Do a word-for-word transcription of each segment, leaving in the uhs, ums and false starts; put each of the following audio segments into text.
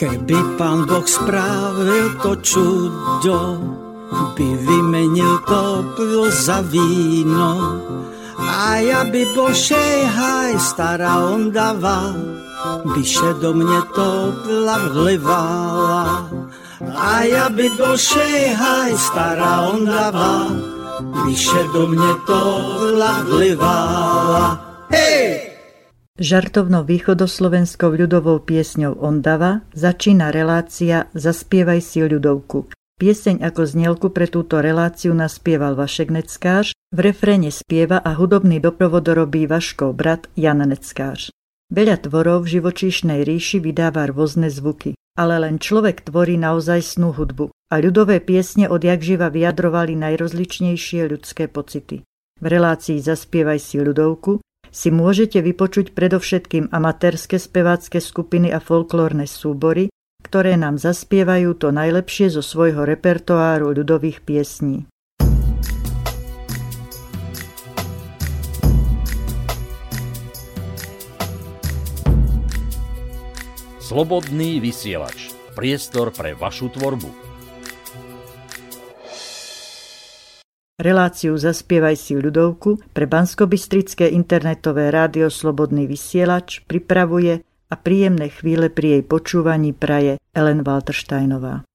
Keby Pán Boh spravil to čudo, by vymenil toplo za víno. A ja by bol šejhaj, stará Ondava, by še do mne topla vlivala. A ja by bol šejhaj, stará Ondava, by še do mne topla vlivala. Hej! Žartovnou východoslovenskou ľudovou piesňou Ondava začína relácia Zaspievaj si ľudovku. Pieseň ako znielku pre túto reláciu naspieval Vašek Neckář, v refréne spieva a hudobný doprovod robí Vaškov brat Jan Neckář. Veľa tvorov v živočíšnej ríši vydáva rôzne zvuky, ale len človek tvorí naozajstnú hudbu a ľudové piesne odjakživa vyjadrovali najrozličnejšie ľudské pocity. V relácii Zaspievaj si ľudovku si môžete vypočuť predovšetkým amatérske spevácké skupiny a folklórne súbory, ktoré nám zaspievajú to najlepšie zo svojho repertoáru ľudových piesní. Slobodný vysielač. Priestor pre vašu tvorbu. Reláciu Zaspievaj si ľudovku pre banskobystrické internetové rádio Slobodný vysielač pripravuje a príjemné chvíle pri jej počúvaní praje Ellen Waltersteinová.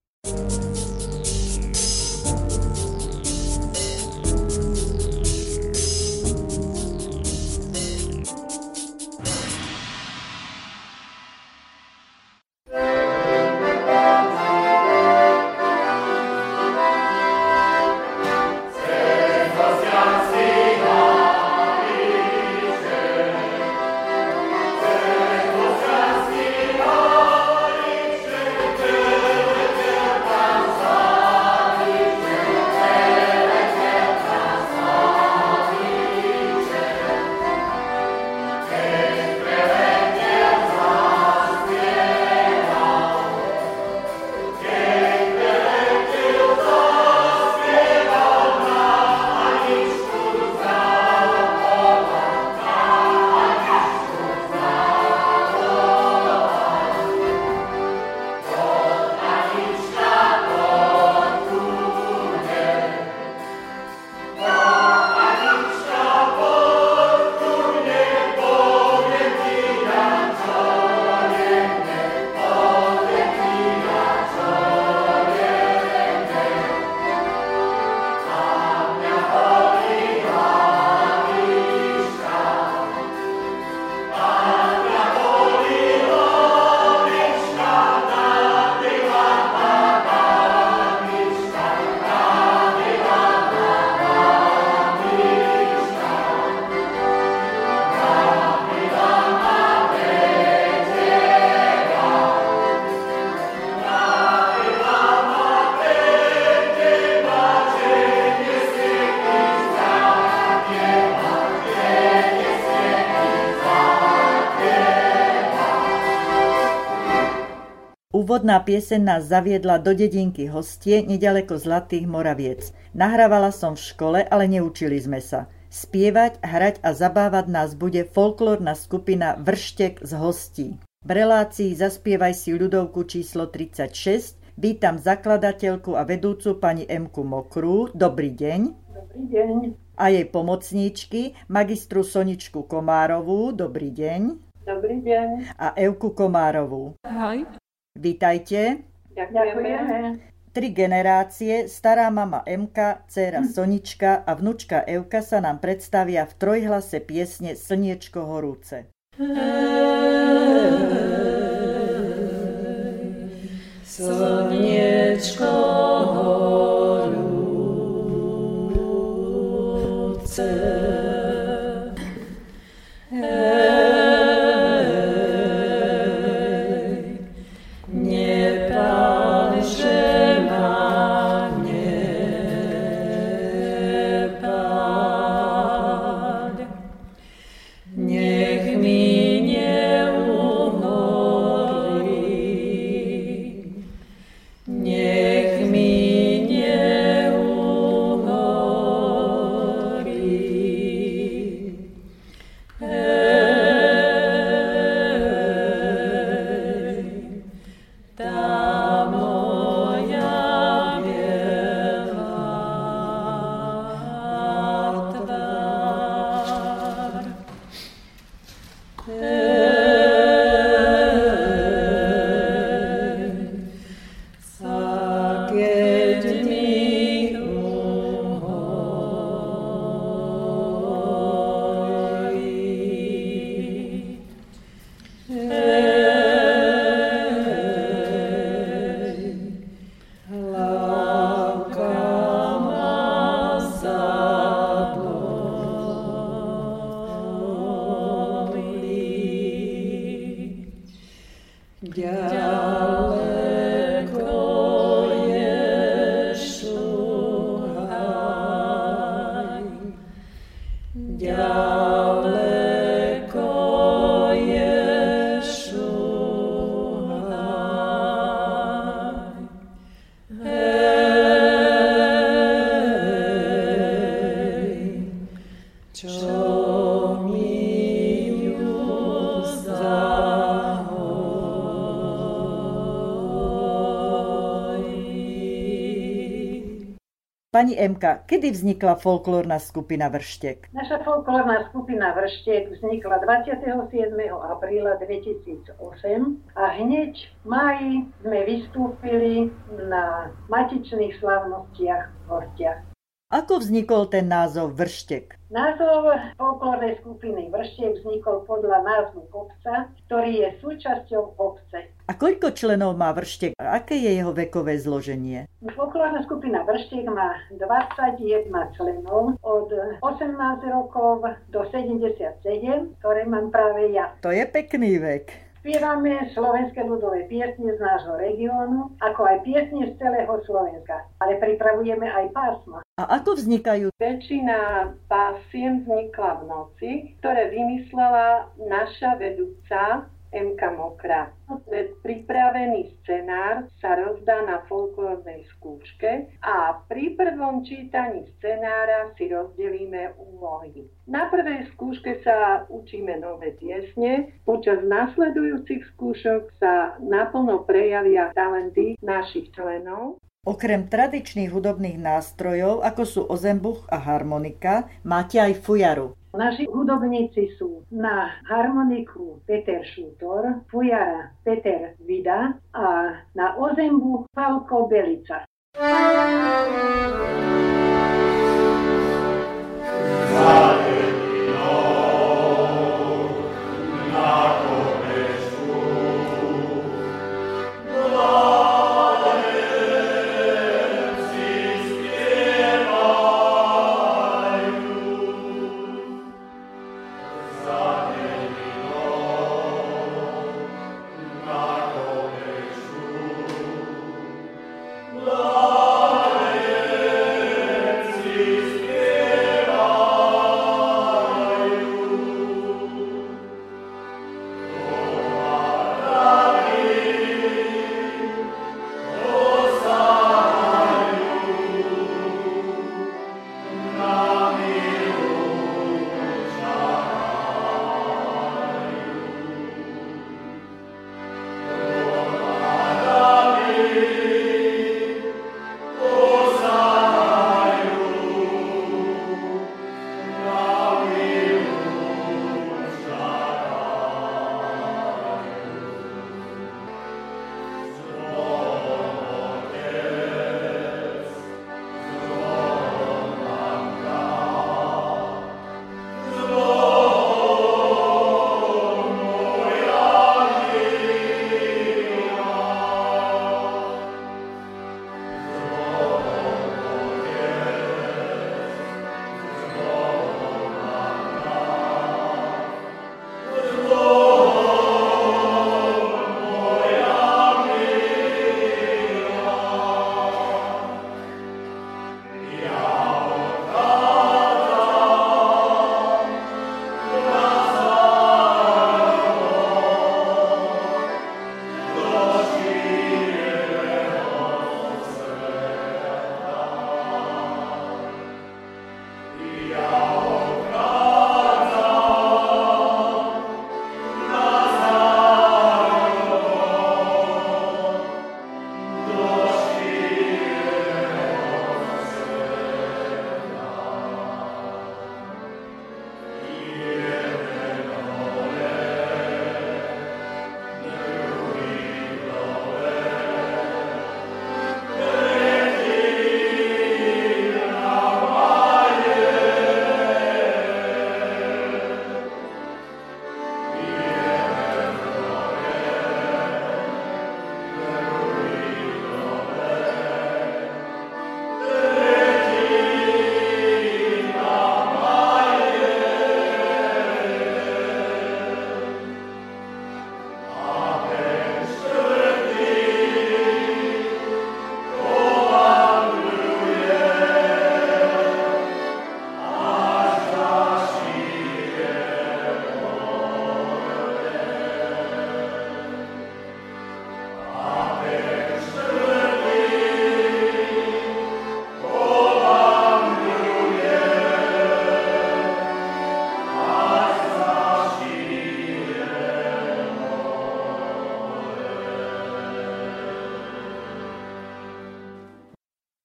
Úvodná pieseň nás zaviedla do dedinky Hostie, nedaleko Zlatých Moraviec. Nahrávala som v škole, ale neučili sme sa. Spievať, hrať a zabávať nás bude folklórna skupina Vrštek z Hostí. V relácii Zaspievaj si ľudovku číslo tridsaťšesť vítam zakladateľku a vedúcu pani Emku Mokrú. Dobrý deň. Dobrý deň. A jej pomocníčky, magistru Soničku Komárovú. Dobrý deň. Dobrý deň. A Evku Komárovú. Ahoj. Vítajte. Ďakujeme. Tri generácie, stará mama Emka, dcéra Sonička a vnučka Evka sa nám predstavia v trojhlase piesne Slniečko horúce. Slniečko horúce, Nech mi neuhorí Ďaleko je šuhaj, ďaleko je šuhaj. Hej, čo mi ju Pani Emka, kedy vznikla folklórna skupina Vrštek? Naša folklórna skupina Vrštek vznikla dvadsiateho siedmeho apríla dvetisícosem a hneď v máji sme vystúpili na matičných slávnostiach v Hortiach. Ako vznikol ten názov Vrštek? Názov folklórnej skupiny Vrštek vznikol podľa názvu kopca, ktorý je súčasťou obce. A koľko členov má Vrštek a aké je jeho vekové zloženie? Folklórna skupina Vrštek má dvadsaťjeden členov od osemnásť rokov do sedemdesiatsedem, ktoré mám práve ja. To je pekný vek. Spievame slovenské ľudové piesne z nášho regiónu, ako aj piesne z celého Slovenska, ale pripravujeme aj pásma. A ako vznikajú? Väčšina pásiem vznikla v noci, ktoré vymyslela naša vedúca Emka Mokrá. Pripravený scenár sa rozdá na folklórnej skúške a pri prvom čítaní scenára si rozdelíme úlohy. Na prvej skúške sa učíme nové piesne, počas nasledujúcich skúšok sa naplno prejavia talenty našich členov. Okrem tradičných hudobných nástrojov, ako sú ozembuch a harmonika, máte aj fujaru. Naši hudobníci sú na harmoniku Peter Šútor, fujara Peter Vida a na ozembuch Falko Belica.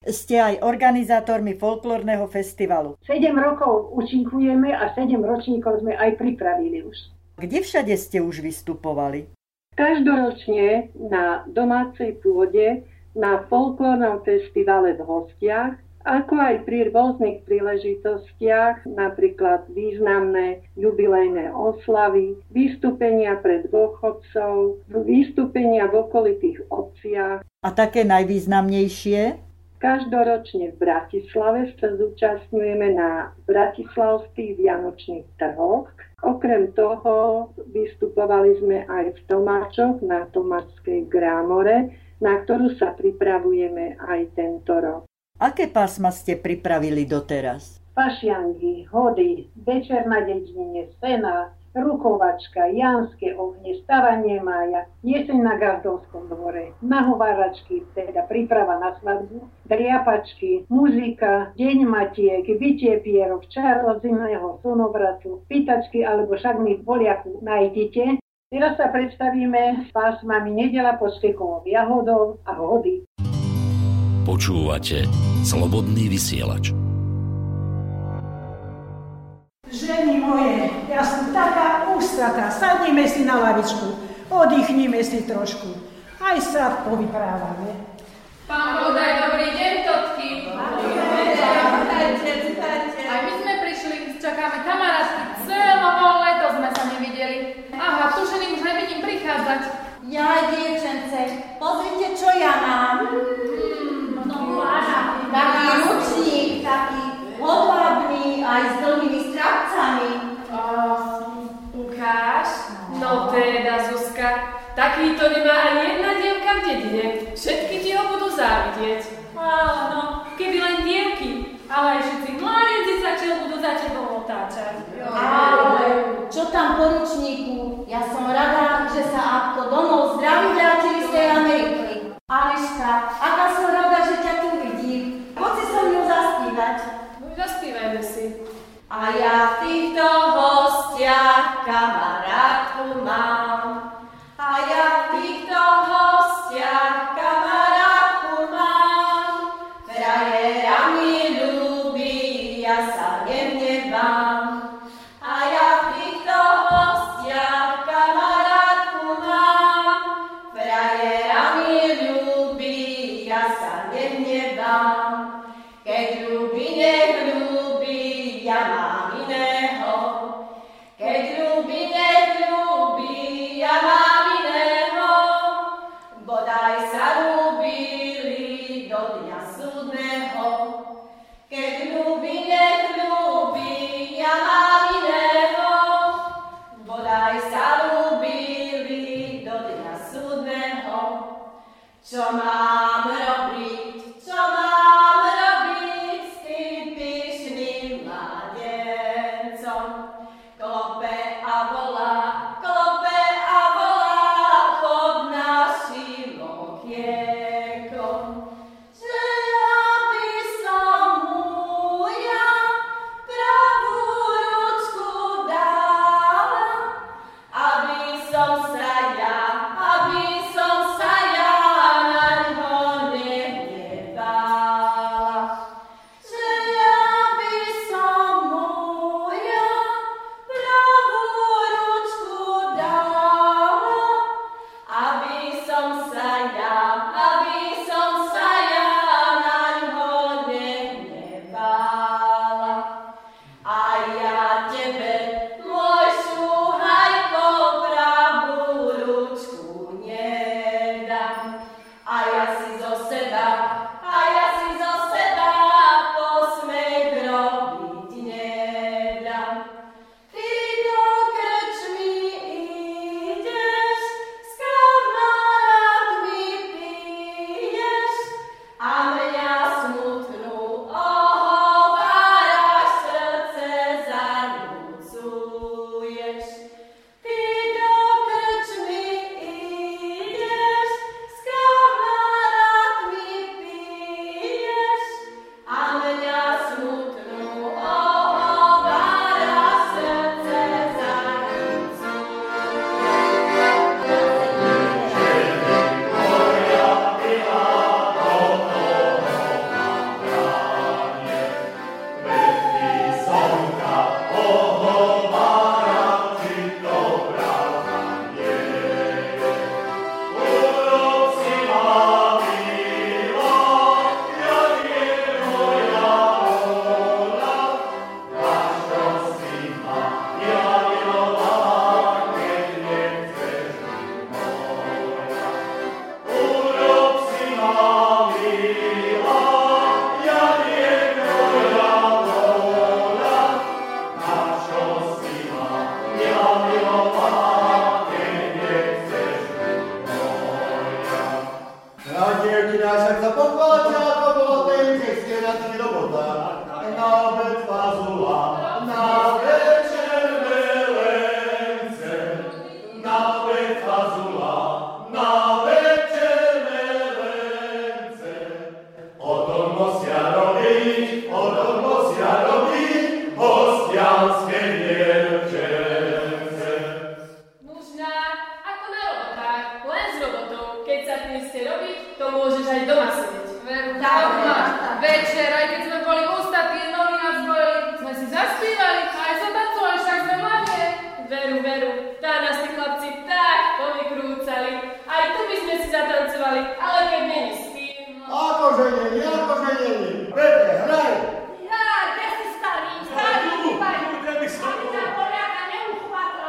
ste aj organizátormi folklórneho festivalu. sedem rokov účinkujeme a sedem ročníkov sme aj pripravili už. Kde všade ste už vystupovali? Každoročne na domácej pôde na folklórnom festivale v Hostiach, ako aj pri rôznych príležitostiach, napríklad významné jubilejné oslavy, vystúpenia pred dôchodcov, vystúpenia v okolitých obciach. A také najvýznamnejšie? Každoročne v Bratislave sa zúčastňujeme na bratislavských vianočných trhoch. Okrem toho vystupovali sme aj v Tomáčoch na Tomáčskej Grámore, na ktorú sa pripravujeme aj tento rok. Aké pásma ste pripravili doteraz? Pašiangy, hody, večer na dedine, sena, rukovačka, janské ohne, stavanie mája, jeseň na Gazdovskom dvore, nahováračky, teda príprava na svadbu, driapačky, muzika, deň matiek, bitie pierok, čar od zimného slnovratu, pýtačky alebo však mi v Boliaku nájdete. Teraz sa predstavíme s pásmami Nedela pod štekovou jahodou a hody. Počúvate Slobodný vysielač. Ženy moje, ja som taká ústratá, sadnime si na lavičku, oddychnime si trošku, aj sa povyprávame. Pán Bodaj, dobrý deň, Totky. Aj my sme prišli, čakáme kamarátky, celé leto sme sa nevideli. Aha, tu ženy už nevidím prichádzať. Ja, dievčence, pozrite, čo ja mám. Hmm, no, váža. Taký ručník, taký hodlábný, aj s dlhými strapcami. Ukáž? No teda, Zuzka, takýto nemá ani jedna dievka v dedine. Všetky ti ho budú závidieť. Ale no, keby len dievky, ale aj všetci mládenci sa čo budú za tebou otáčať. Ale čo tam po ručníku? Ja som rada, že sa Apko domov zdraví vrátili z tej Ameriky. Aneška, aká som rada, že ťa tu vidím. Poď si so mnou zaspívať. No, zaspívajme si. A ja v týchto hostiach kamarátku mám. A ja v týchto hostiach kamarátku mám. Frajera mi ľúbi, ja sa nevnevám. A ja v týchto hostiach kamarátku mám. Frajera mi ľúbi, ja sa nevnevám. Keď ľúbi, nech ľúbi, ja mám iného. Keď ľúbi, nech ľúbi, ja mám iného. Bodaj sa ľúbili do dňa súdneho. Keď ľúbi, nech ľúbi, ja mám iného. Bodaj sa ľúbili do dňa súdneho. Čo mám robiť, čo mám robiť s tým pyšným mladencom? Klope a volá, klope a volá pod našim okiekom. Že aby som mu ja pravú ručku dala, aby som sa ja, aby som sa ja na ňo ja však sa pochváľte, ako bolo tej českej na tých robotách. Na obed fazula, na večer melence, na obed fazula, na večer melence. O tom musia robiť, o tom musia robiť hostianske dievčence. Nužná, ako na robotách, len s robotou. Keď sa nechce robiť, to môžeš aj doma sedieť. Veru, tak, tak, večer, aj keď sme boli ústatí, nohy nás boli, sme si zaspívali, aj zatancovali, však sme mladé. Veru, veru, tá nás tí chlapci tak povykrúcali. Aj tu by sme si zatancovali, ale keď není s tým. Akože není, akože není. Petre, hraj. Ja, kde si starý? Starý, vypaj. Aby sa Poliaka neuchvátla.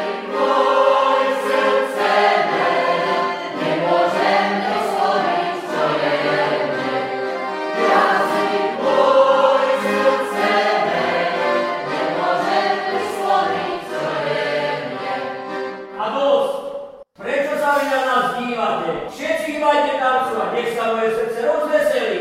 Nemôžem to sloviť zaspívate. Všetci majte tancovať, nech sa moje srdce rozveselí.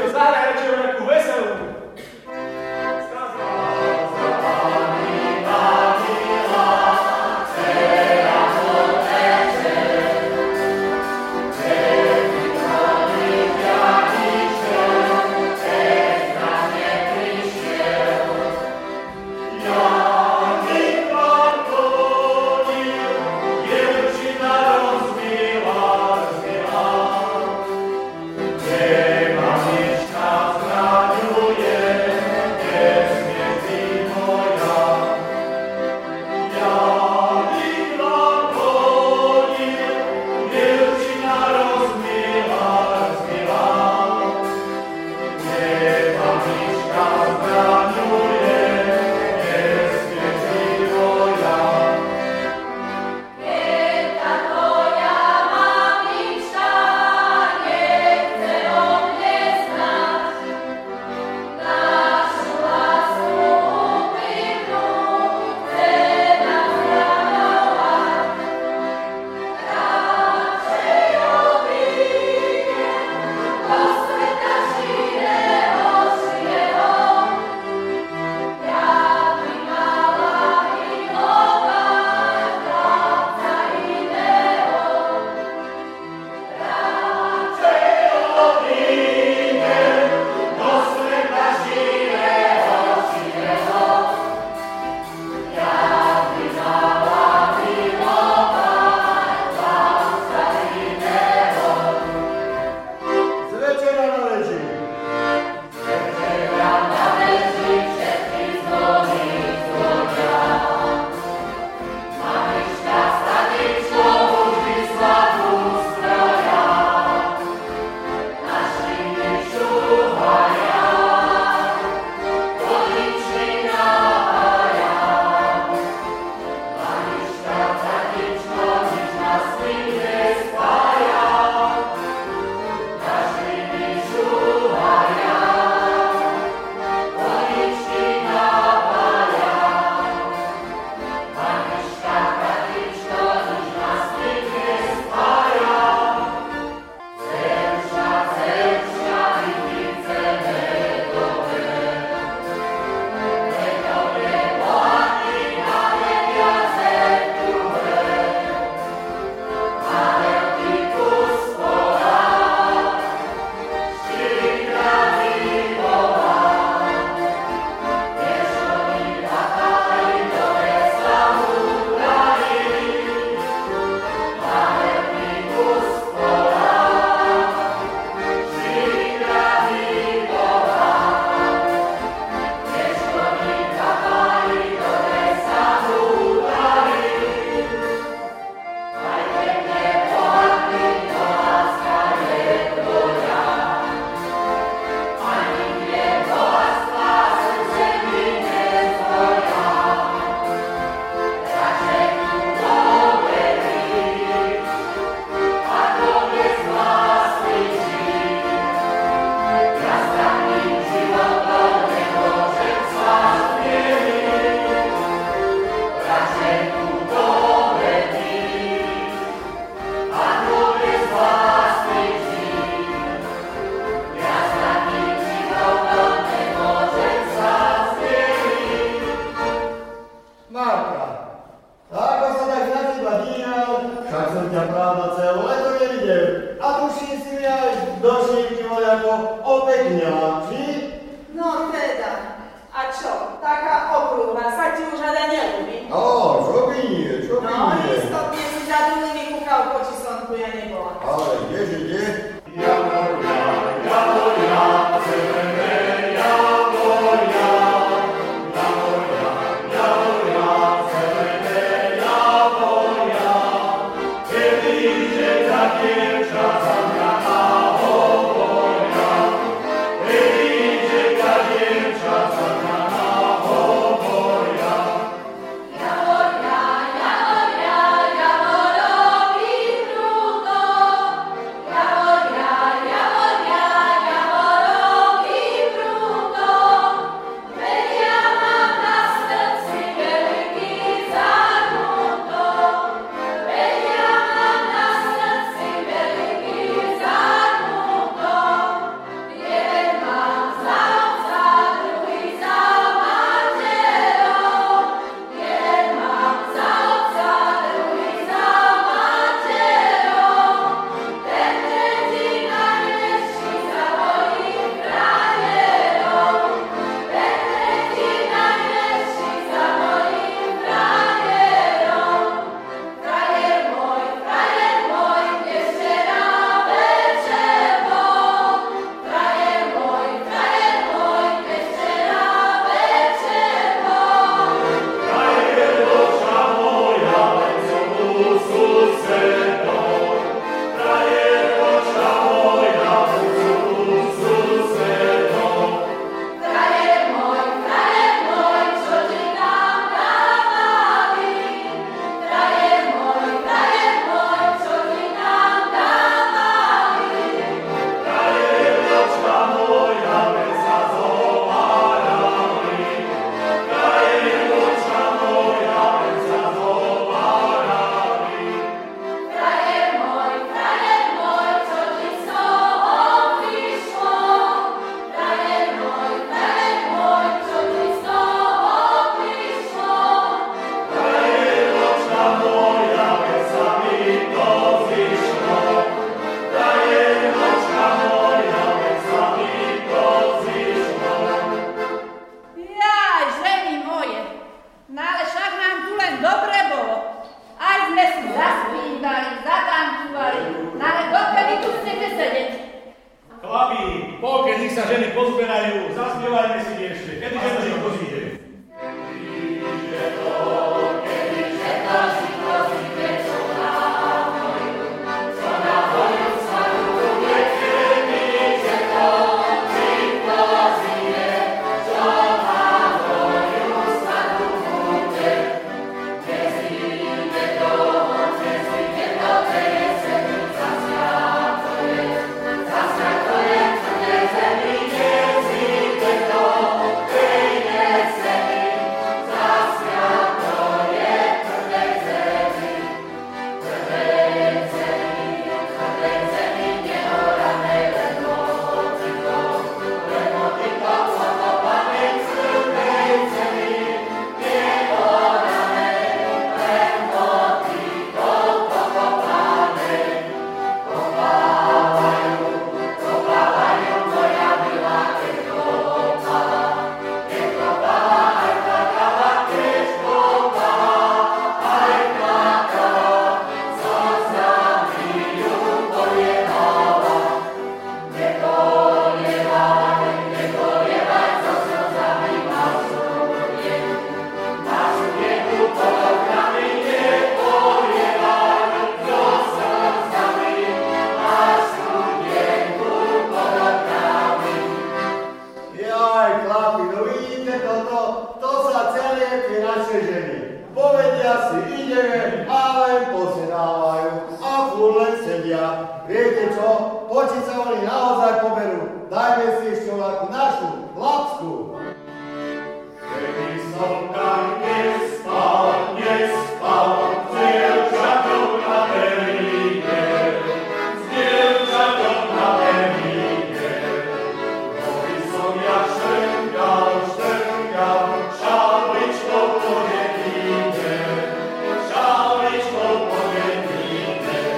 Veselú. ťa pravda celé leto nevidel. A tuším si mi aj do šívky voľako opekňala, či? No teda, a čo, taká okrúhla sa ti už hada nelúbi? Á, čo by nie, čo by no, nie. No istotne si za druhý vykúkal, poči som tu ja nebola. Ale kdeže, kde? Javoria, javoria, zelené javoria. Javoria, javoria, zelené javoria. Kedy, že za dievča sa mňa nahovoria. Kedy, že za dievča sa mňa nahovoria. Javoria, javoria, javorovi prúdo. Javoria, javoria, javorovi prúdo. Veď ja mám na srdci veľký zármutok. Veď ja mám na srdci veľký zármutok. Jeden mám za otca, druhý za materou. Jeden mám za otca, druhý za materou. Ten tretí najväčší za mojich frajerov. Ten tretí najväčší za mojich frajerov. Frajer môj, frajer môj, ešte na večer bol. Frajer môj, frajer môj, ešte na večer bol. Frajer boža moja, len som u susedov. Frajer boža moja, len som u susedov. Frajer môj, frajer môj, čo ti tam dávali? Frajer môj, frajer môj, čo ti tam dávali? Frajer boža moja, len sa zhovárali. Frajer boža moja, len sa zhovárali. Frajer môj, frajer môj, čo ti z toho prišlo? Frajer môj, frajer môj, čo ti z toho prišlo? Frajer boža moja, len sa mi to zišlo. Frajer boža moja, len sa mi to zišlo. Jaj, ženy moje, no ale však nám tu len dobre bolo. Aj sme si zaspívali, zatancovali, no ale dokedy tu chcete sedieť? Chlapi, pokiaľ nech sa ženy pozberajú, zaspievajme si ešte. Kedy že to všetko zíde? Jaj, chlapi, no vidíte toto? To sa celé tie naše ženy. Povedia si, ideme, a len posedávajú a furt len sedia. Viete čo? Počiť sa oni naozaj poberú. Dajme si ešte takú našu, chlapskú. Keby som tam nespal, nespal, s dievčatom na Berlíne, s dievčatom na Berlíne. No by som ja štrngal, štrngal, šaličkou po dedíne, šaličkou po dedíne.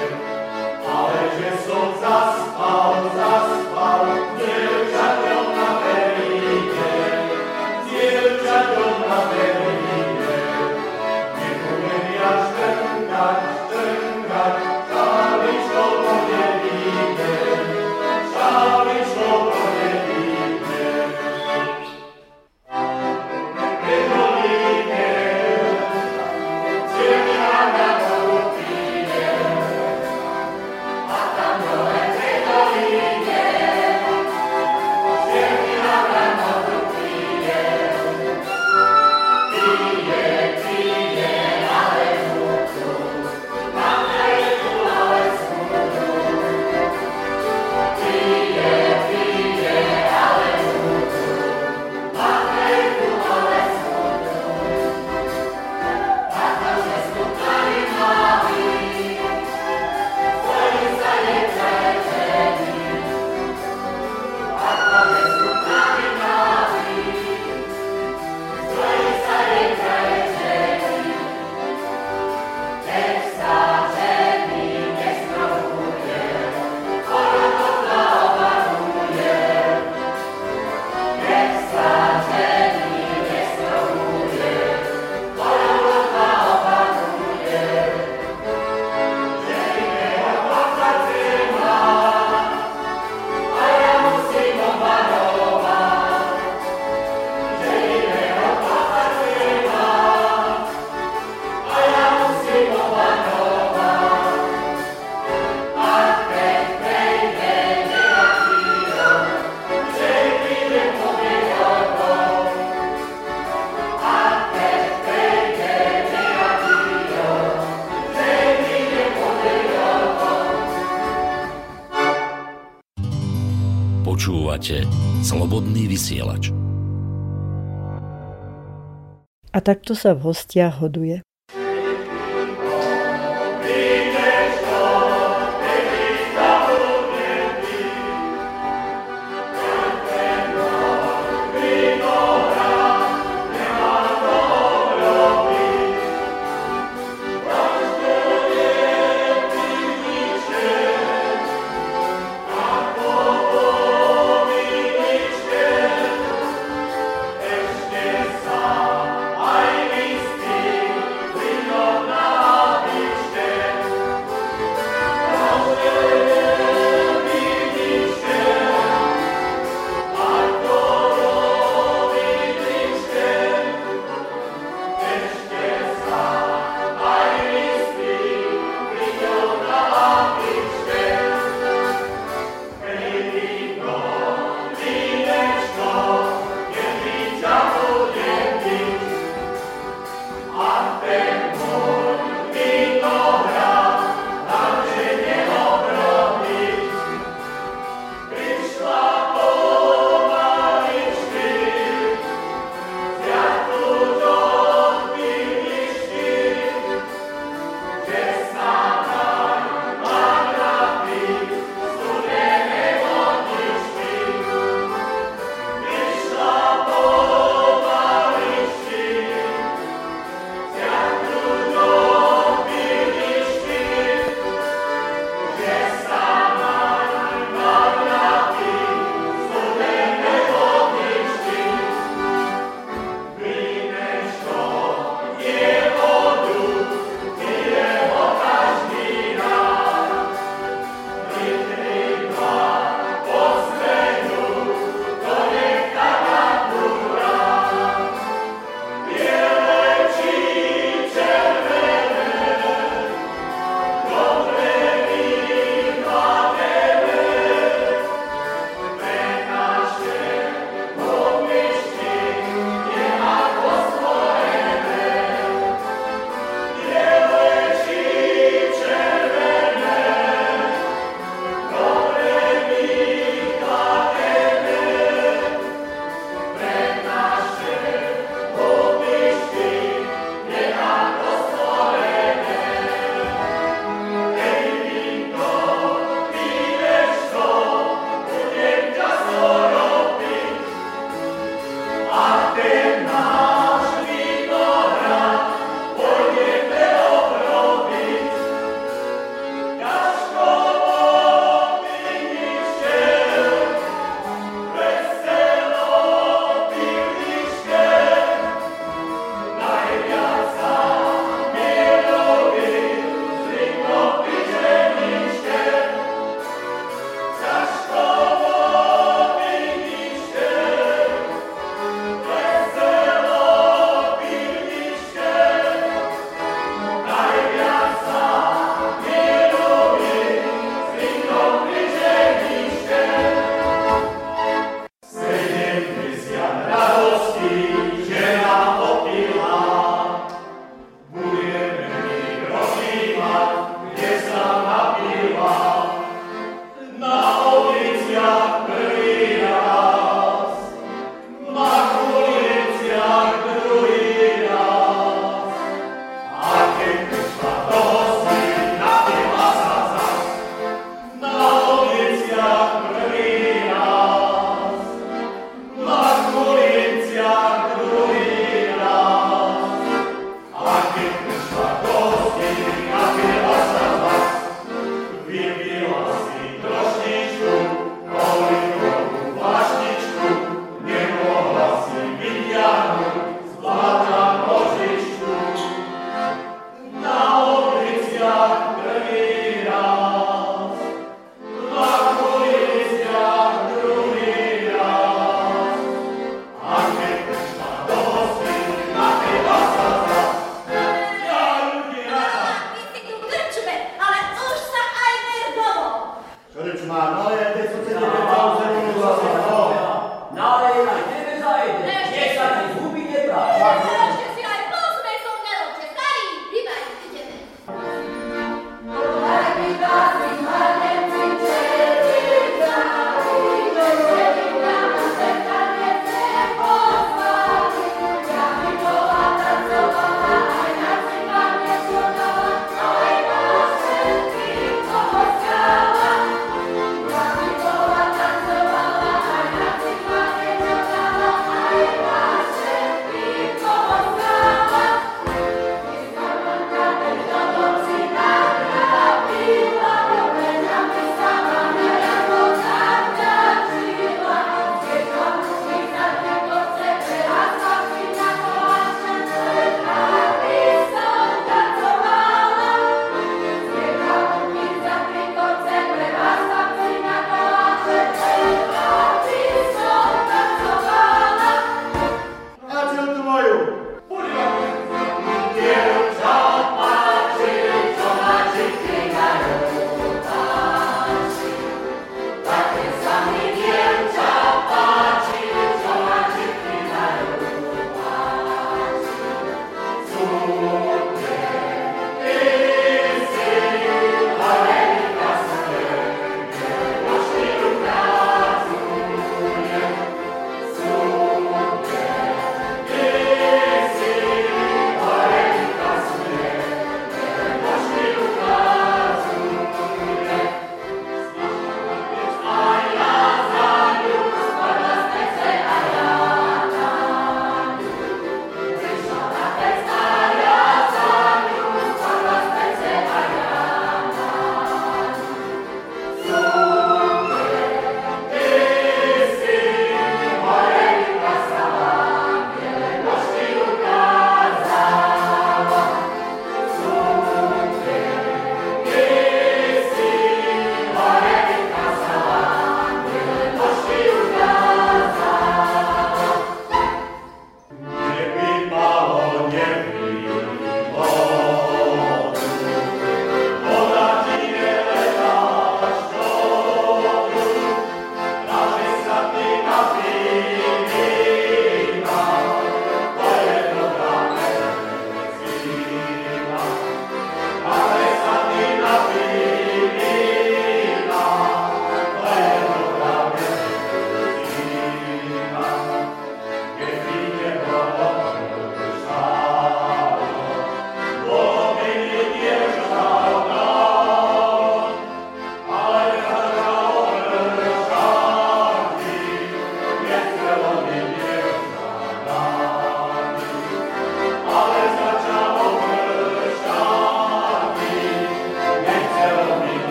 Počúvate Slobodný vysielač. A takto sa v hostiach hoduje. Thank you.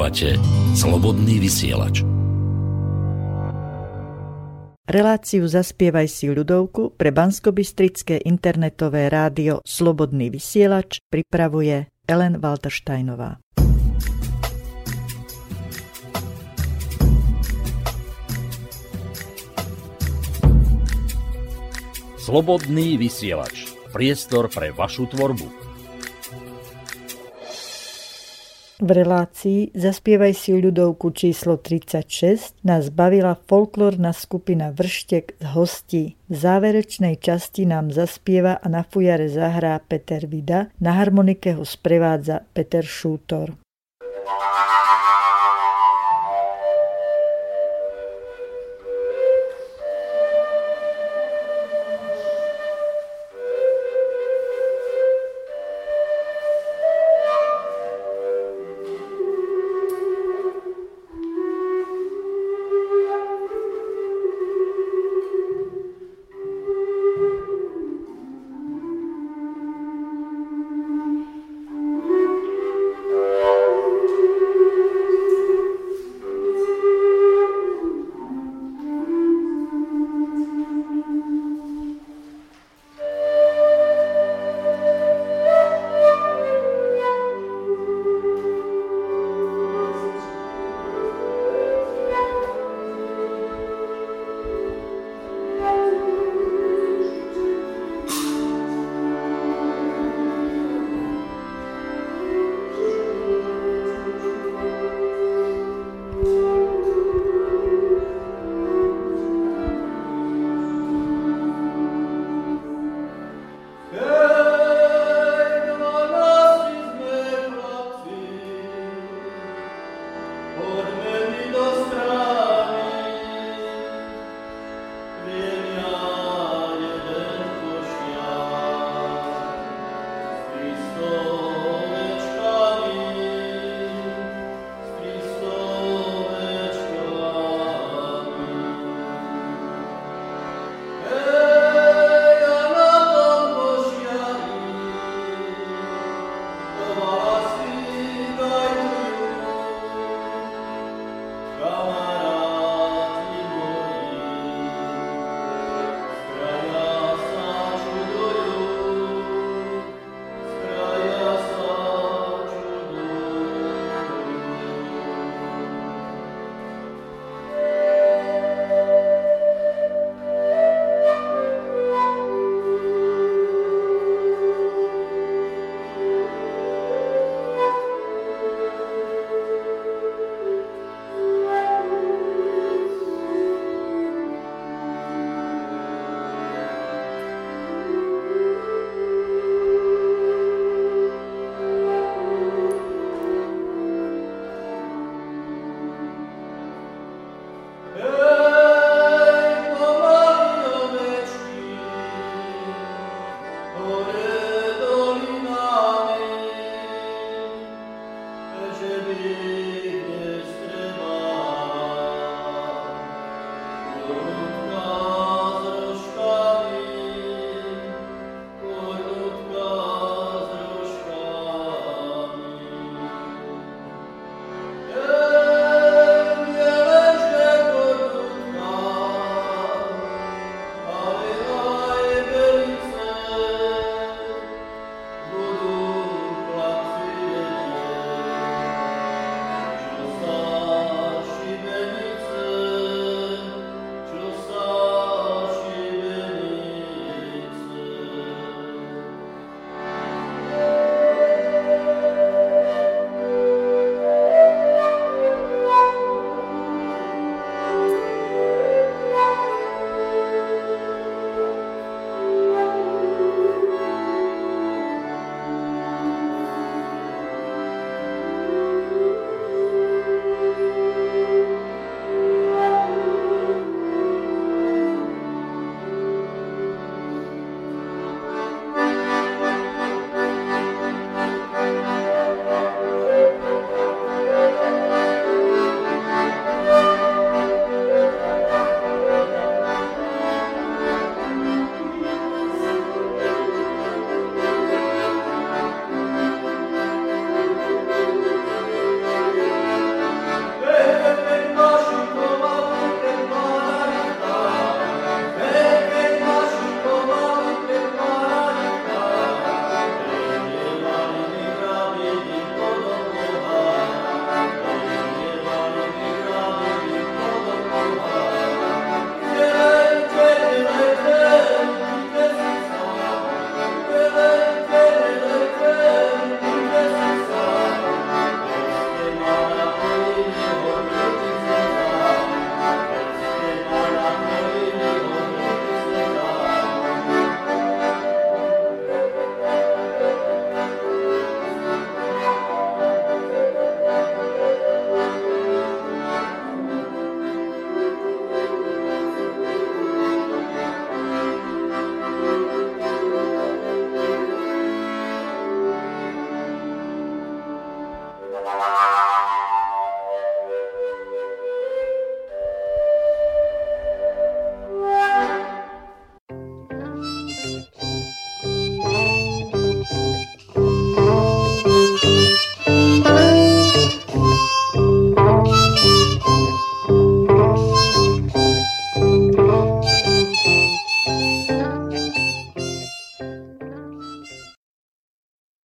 Počúvate Slobodný vysielač. Reláciu Zaspievaj si ľudovku pre banskobystrické internetové rádio Slobodný vysielač pripravuje Ellen Waltersteinová. Slobodný vysielač. Priestor pre vašu tvorbu. V relácii Zaspievaj si ľudovku číslo tridsaťšesť nás bavila folklórna skupina Vrštek z Hostí. V záverečnej časti nám zaspieva a na fujare zahrá Peter Vida, na harmonike ho sprevádza Peter Šútor.